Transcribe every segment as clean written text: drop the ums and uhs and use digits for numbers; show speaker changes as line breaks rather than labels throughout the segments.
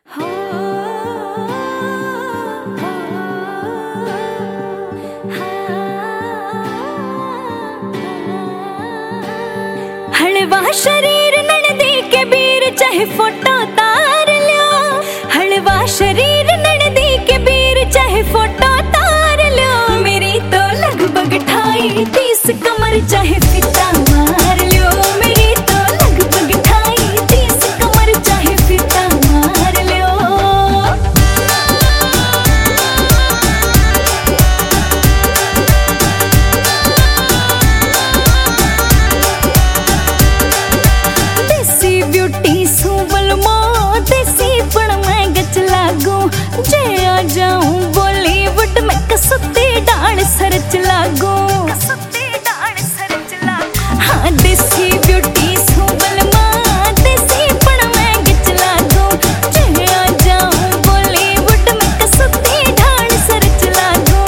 हलवा शरीर ननदी के बीर चाहे फोटो तार लो। हलवा शरीर ननदी के बीर चाहे फोटो तार लो। मेरी तो लगभग 28-30 कमर चाहे फिता मार लो। मेरी तो लगभग 28-30 कमर चाहे फिता मार लो। ब्यूटी सुबल मो देसी पण मैं गच लागू। जे आ जाऊं बॉलीवुड में कसते डांसर च लागू। हाँ देसी ब्यूटी सुबल मो देसी पण मैं गच लागू। जे आ जाऊं बॉलीवुड में कसते डांसर च लागू।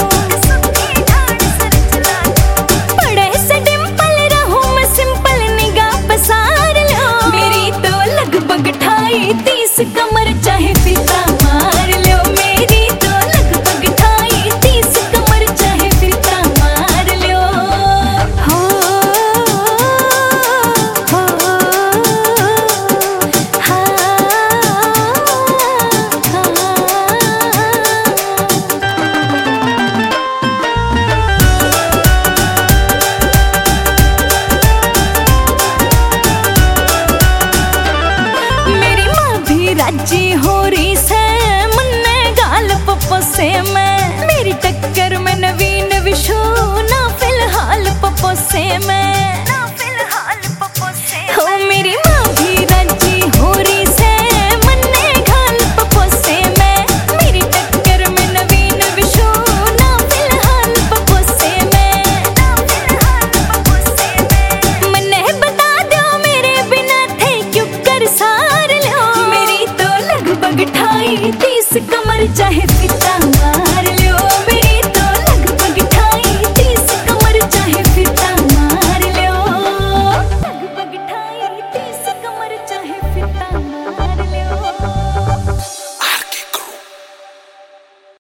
बड़े से डिंपल रहूं मैं सिंपल निगाह पसार लो। मेरी तो लगभग 28-30 कमर चाहे फिता मार लो। मेरी तो लगभग 28-30 कमर चाहे फिता मार लो। हो राजी हो रही से मन्ने गाल पप्पो से मैं। मेरी टक्कर में नवीन विशु ना फिलहाल पप्पो से मैं। हो मेरी माँ भी राजी हो रही से मन्ने गाल पप्पो से मैं। मेरी टक्कर में नवीन विशु ना फिलहाल पप्पो से मैं। मन्ने बता दो मेरे बिना थे क्यों कर सार लो। 28-30 कमर चाहे फिता